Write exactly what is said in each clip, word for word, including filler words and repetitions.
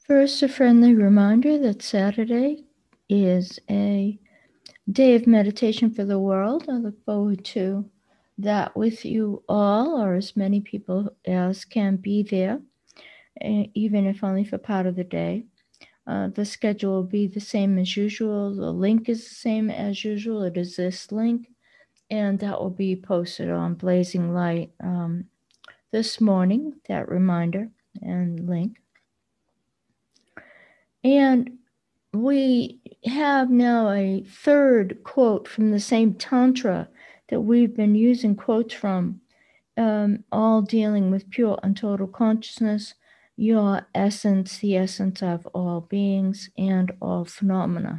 First, a friendly reminder that Saturday is a day of meditation for the world. I look forward to that with you all, or as many people as can be there, even if only for part of the day. Uh, the schedule will be the same as usual. The link is the same as usual. It is this link, and that will be posted on Blazing Light um, this morning, that reminder and link. And we have now a third quote from the same Tantra that we've been using quotes from, um, all dealing with pure and total consciousness, your essence, the essence of all beings and all phenomena.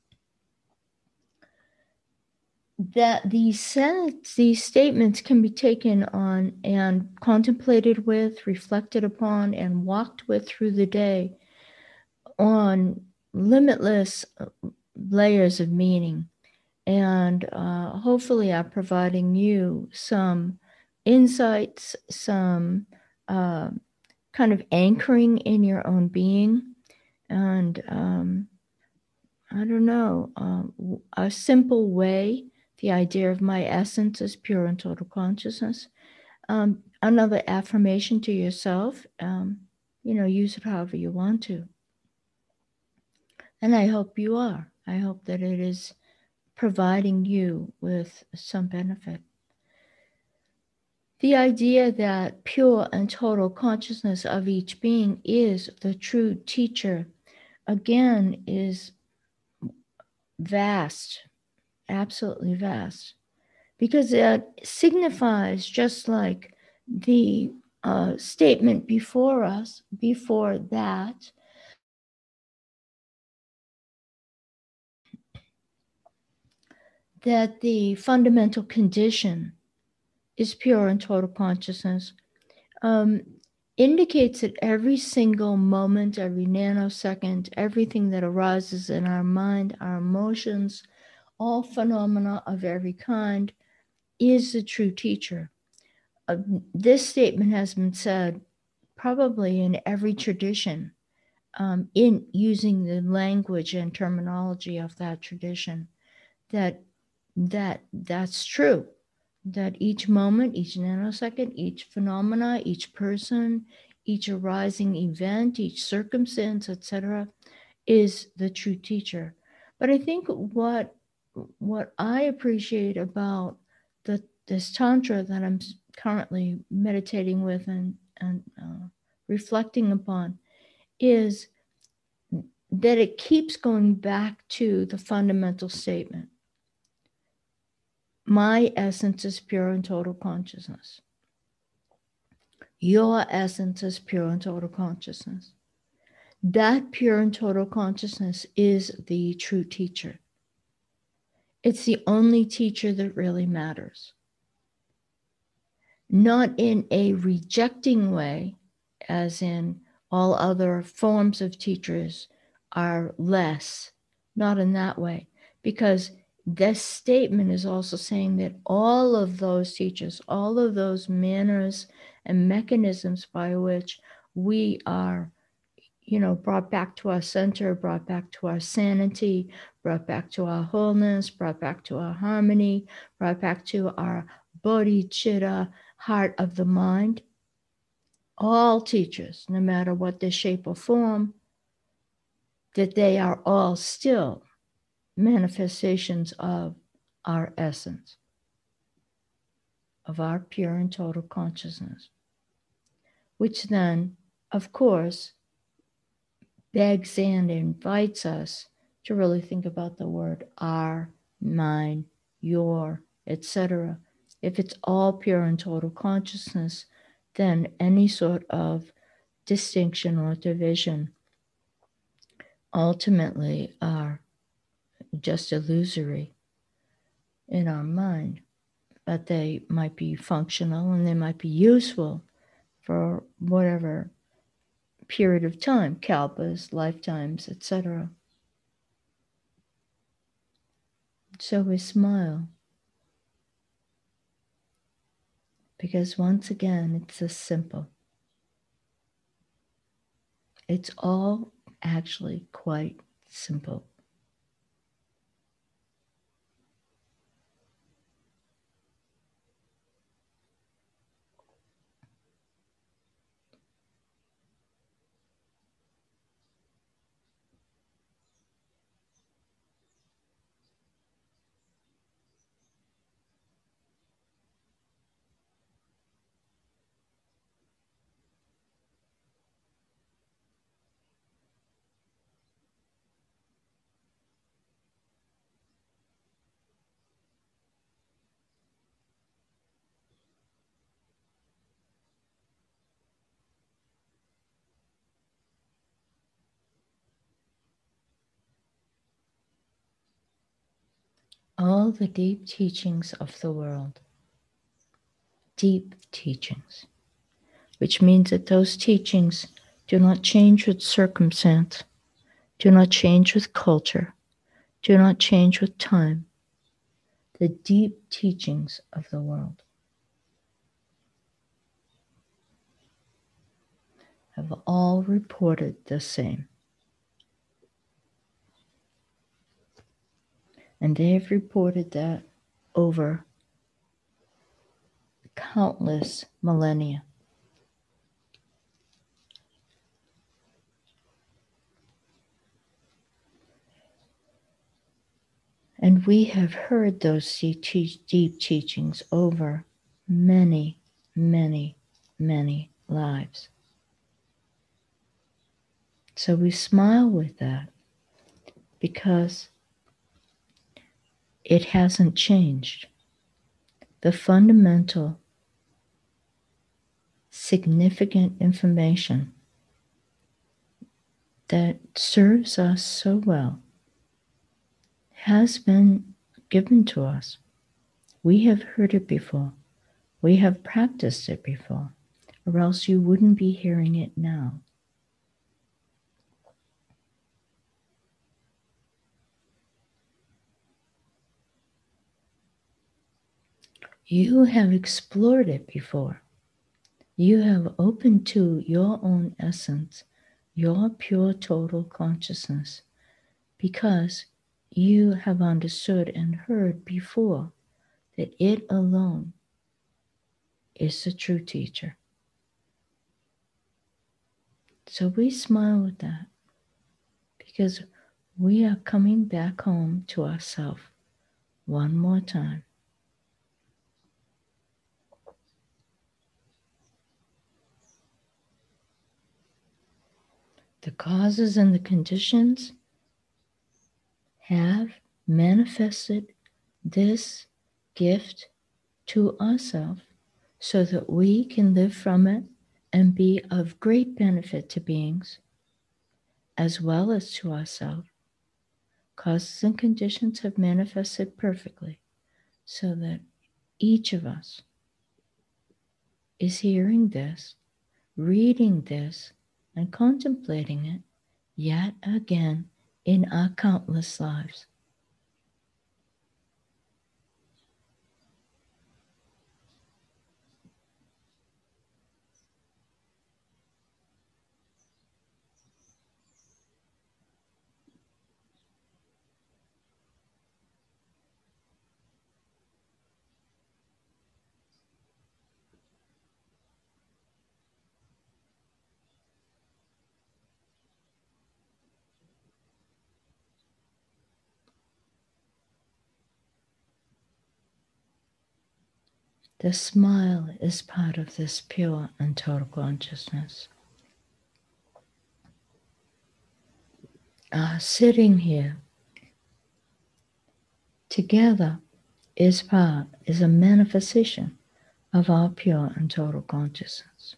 That these sentences, these statements can be taken on and contemplated with, reflected upon, and walked with through the day on limitless layers of meaning, and uh, hopefully are providing you some insights, some uh, kind of anchoring in your own being, and um, I don't know, uh, a simple way. The idea of my essence is pure and total consciousness. Um, another affirmation to yourself. Um, you know, use it however you want to. And I hope you are. I hope that it is providing you with some benefit. The idea that pure and total consciousness of each being is the true teacher, again, is vast, absolutely vast, because it signifies, just like the uh, statement before us, before that, that the fundamental condition is pure and total consciousness, um, indicates that every single moment, every nanosecond, everything that arises in our mind, our emotions, all phenomena of every kind, is the true teacher. Uh, this statement has been said probably in every tradition, um, in using the language and terminology of that tradition, that that that's true, that each moment, each nanosecond, each phenomena, each person, each arising event, each circumstance, et cetera, is the true teacher. But I think what what I appreciate about the this tantra that I'm currently meditating with and and uh, reflecting upon is that it keeps going back to the fundamental statement. My essence is pure and total consciousness. Your essence is pure and total consciousness. That pure and total consciousness is the true teacher. It's the only teacher that really matters. Not in a rejecting way, as in all other forms of teachers are less, not in that way, because this statement is also saying that all of those teachers, all of those manners and mechanisms by which we are, you know, brought back to our center, brought back to our sanity, brought back to our wholeness, brought back to our harmony, brought back to our bodhicitta, heart of the mind. All teachers, no matter what their shape or form, that they are all still manifestations of our essence, of our pure and total consciousness, which then, of course, begs and invites us to really think about the word our, mine, your, et cetera. If it's all pure and total consciousness, then any sort of distinction or division ultimately are just illusory in our mind, but they might be functional and they might be useful for whatever period of time, kalpas, lifetimes, et cetera. So we smile because once again, it's this simple. It's all actually quite simple. All the deep teachings of the world, deep teachings, which means that those teachings do not change with circumstance, do not change with culture, do not change with time. The deep teachings of the world have all reported the same. And they have reported that over countless millennia. And we have heard those deep teachings over many, many, many lives. So we smile with that because it hasn't changed. The fundamental, significant information that serves us so well has been given to us. We have heard it before. We have practiced it before, or else you wouldn't be hearing it now. You have explored it before. You have opened to your own essence, your pure total consciousness, because you have understood and heard before that it alone is the true teacher. So we smile with that because we are coming back home to ourselves one more time. The causes and the conditions have manifested this gift to ourselves so that we can live from it and be of great benefit to beings as well as to ourselves. Causes and conditions have manifested perfectly so that each of us is hearing this, reading this, and contemplating it yet again in our countless lives. The smile is part of this pure and total consciousness. Our sitting here together is part, is a manifestation of our pure and total consciousness.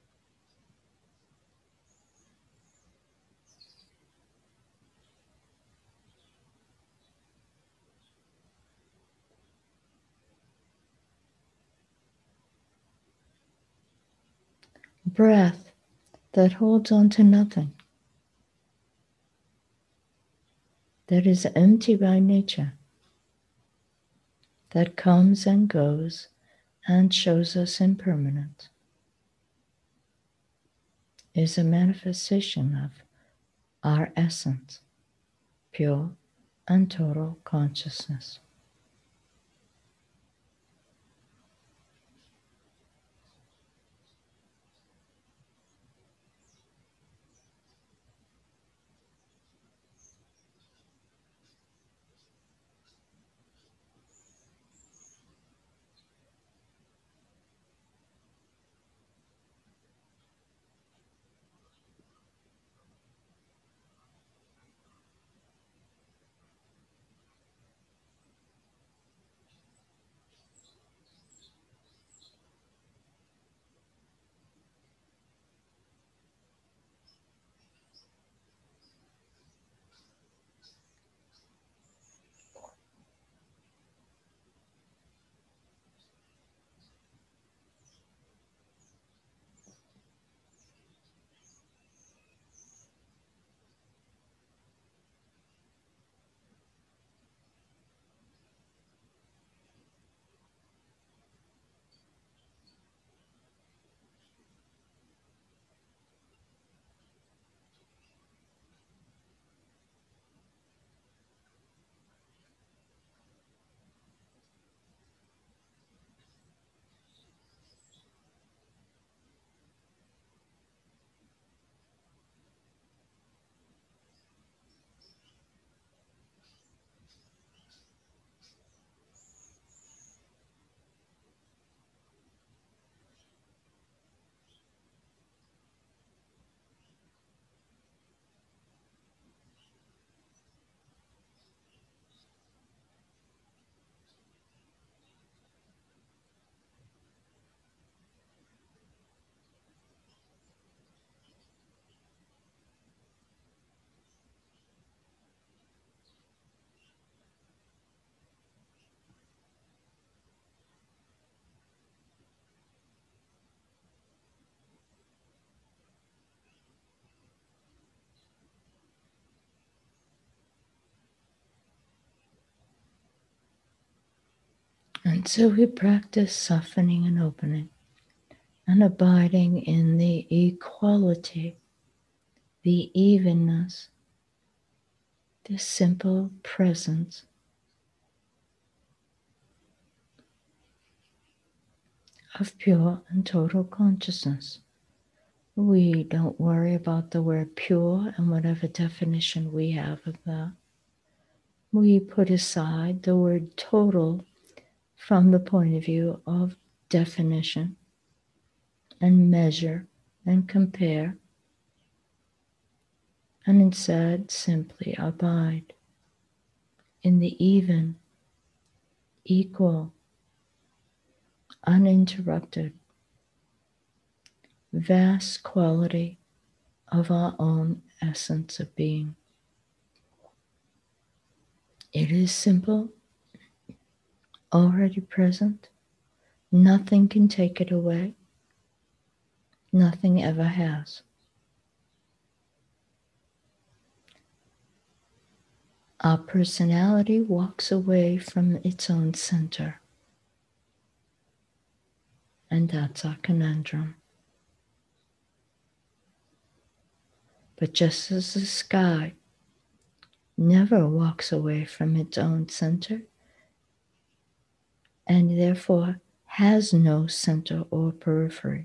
Breath that holds on to nothing, that is empty by nature, that comes and goes and shows us impermanent, is a manifestation of our essence, pure and total consciousness. And so we practice softening and opening and abiding in the equality, the evenness, the simple presence of pure and total consciousness. We don't worry about the word pure and whatever definition we have of that. We put aside the word total from the point of view of definition and measure and compare, and instead simply abide in the even, equal, uninterrupted, vast quality of our own essence of being. It is simple, already present. Nothing can take it away. Nothing ever has. Our personality walks away from its own center. And that's our conundrum. But just as the sky never walks away from its own center, and therefore has no center or periphery,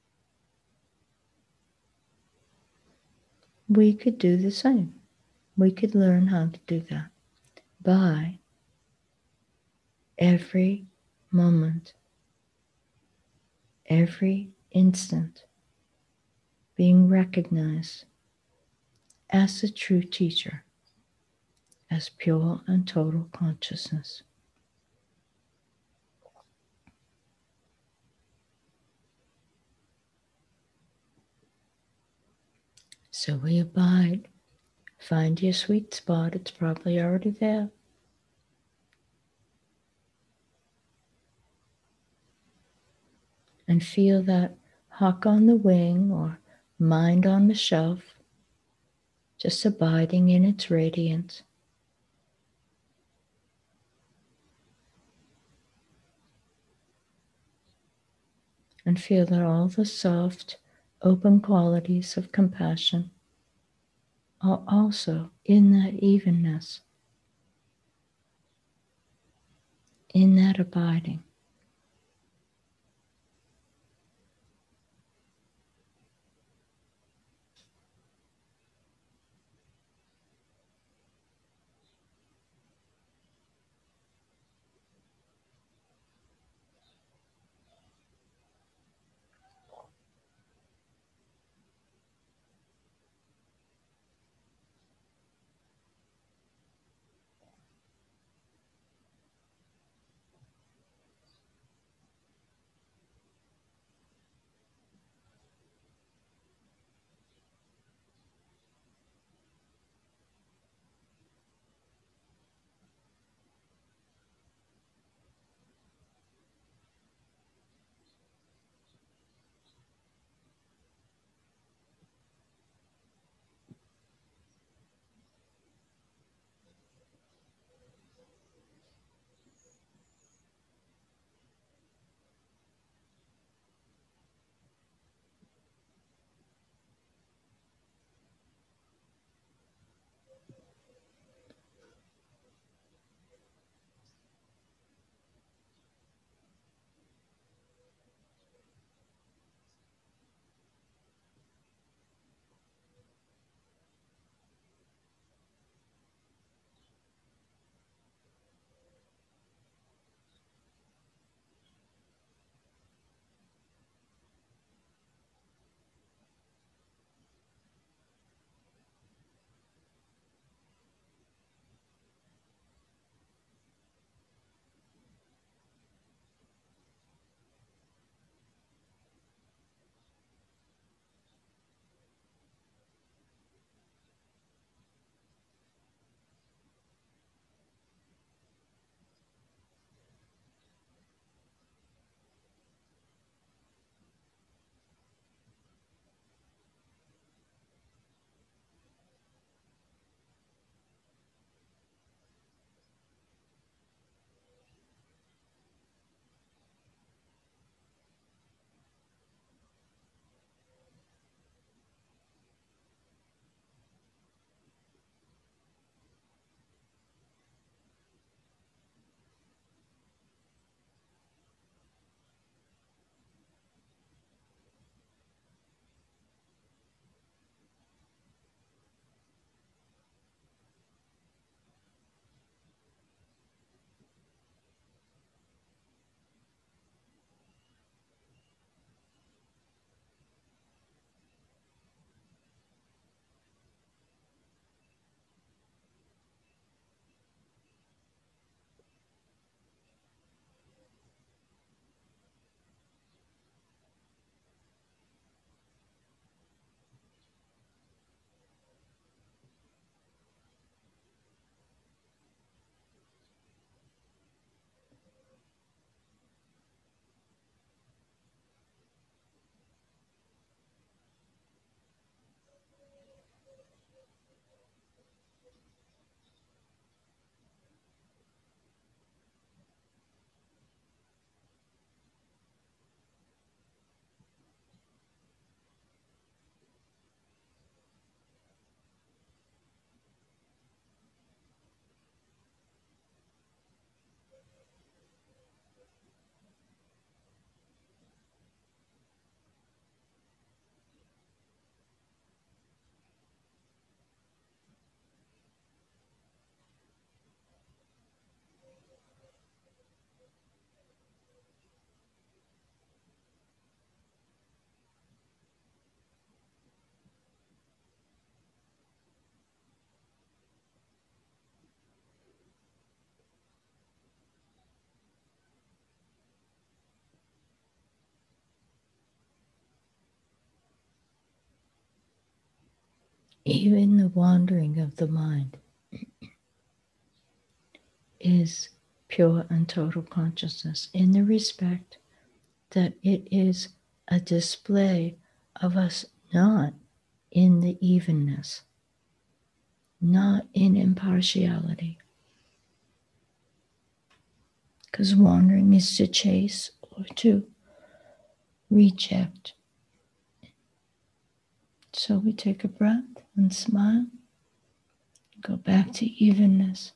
we could do the same. We could learn how to do that by every moment, every instant being recognized as the true teacher, as pure and total consciousness. So we abide. Find your sweet spot. It's probably already there. And feel that hawk on the wing or mind on the shelf, just abiding in its radiance. And feel that all the soft, open qualities of compassion are also in that evenness, in that abiding. Even the wandering of the mind is pure and total consciousness in the respect that it is a display of us not in the evenness, not in impartiality. Because wandering is to chase or to reject. So we take a breath and smile. Go back to evenness.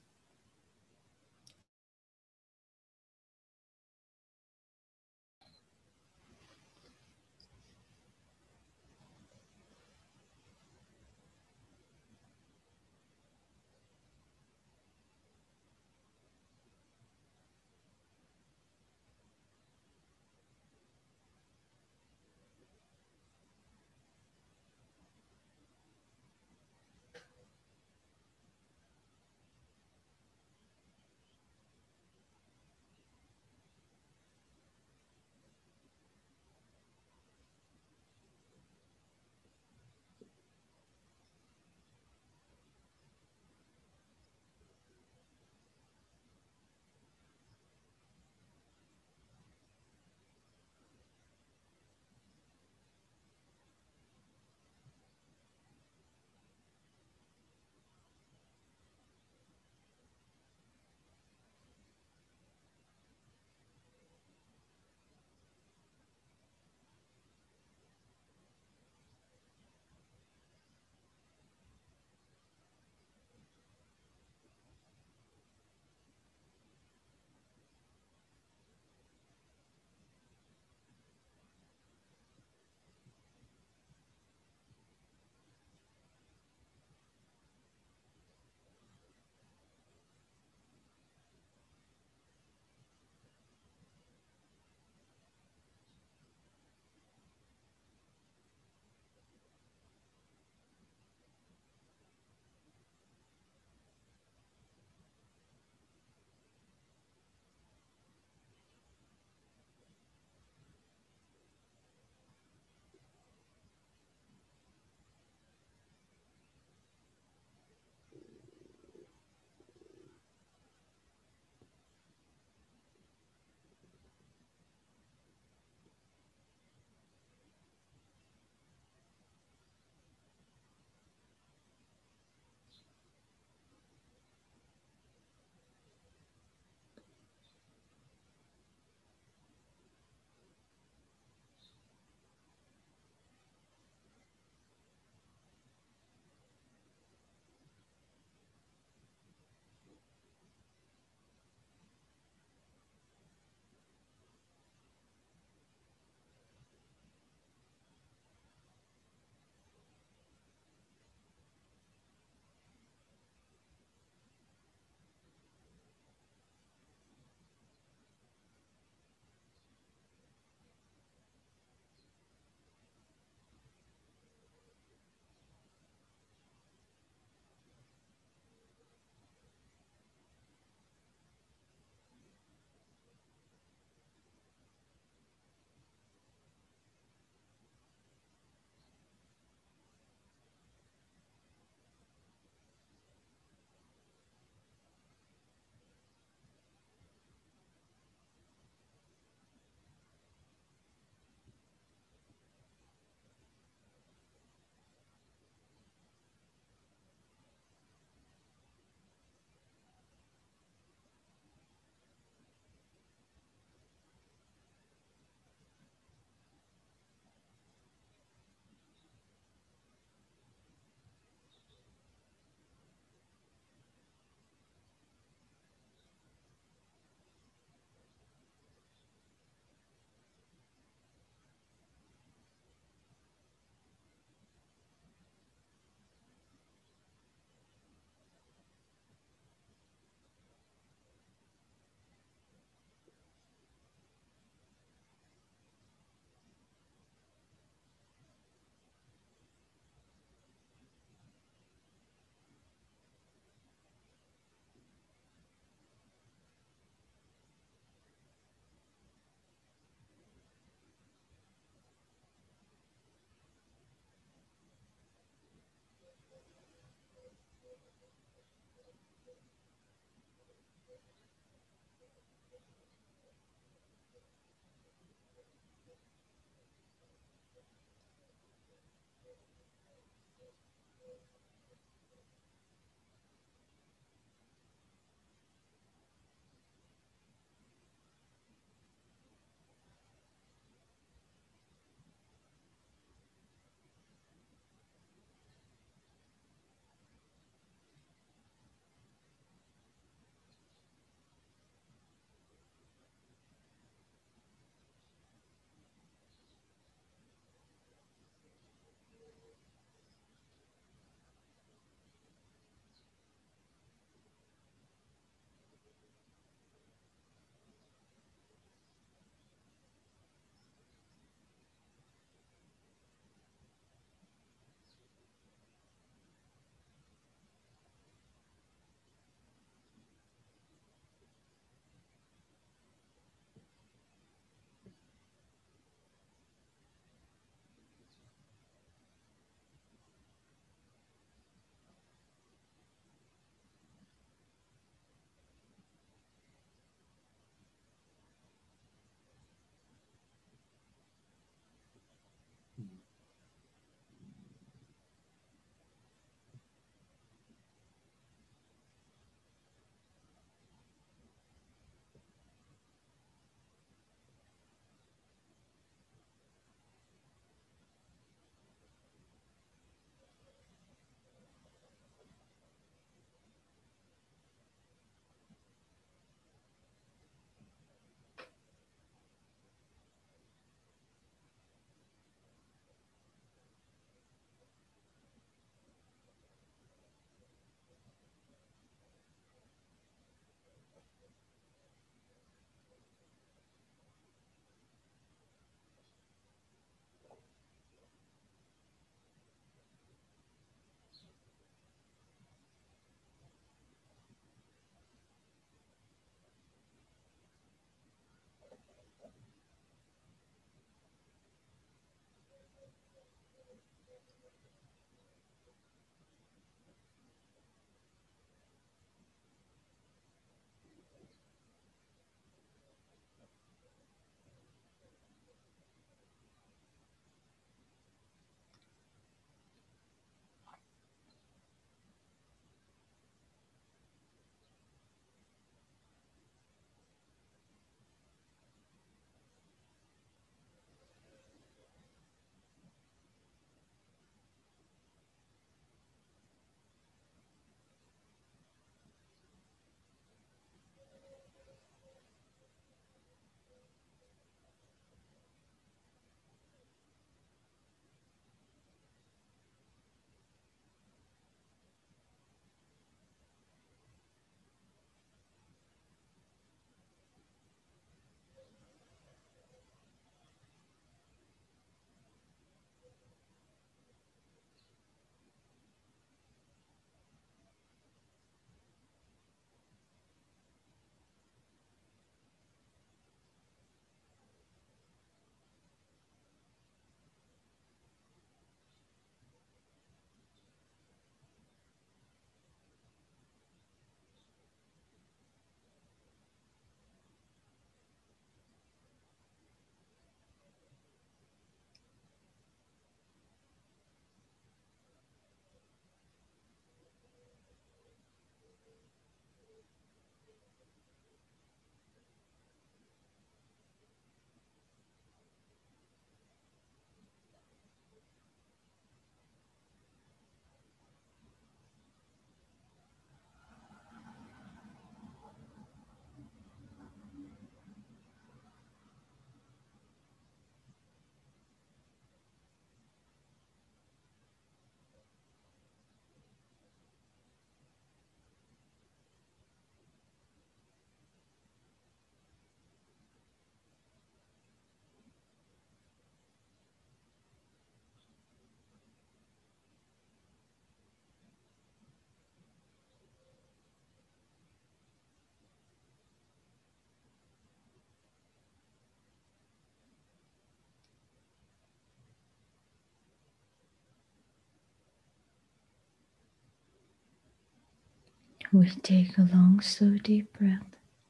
We take a long, slow, deep breath.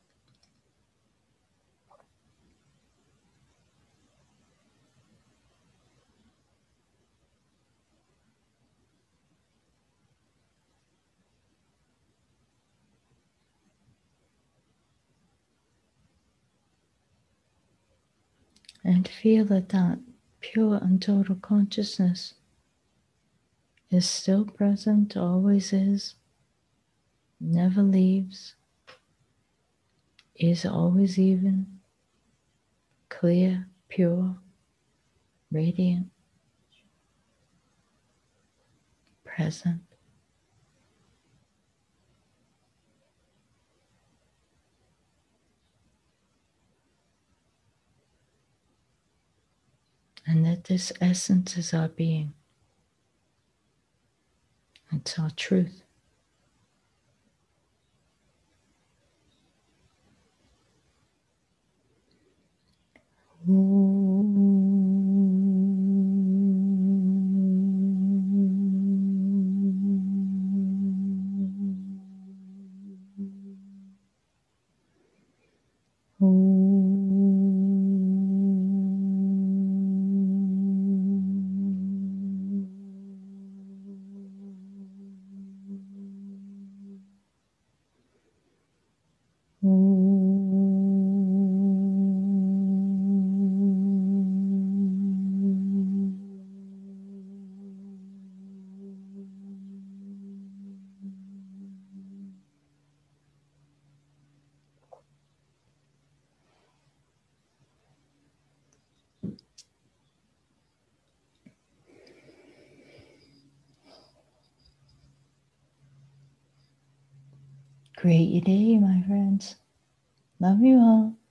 And feel that that pure and total consciousness is still present, always is, never leaves, is always even, clear, pure, radiant, present. And that this essence is our being. It's our truth. Create your day, my friends. Love you all.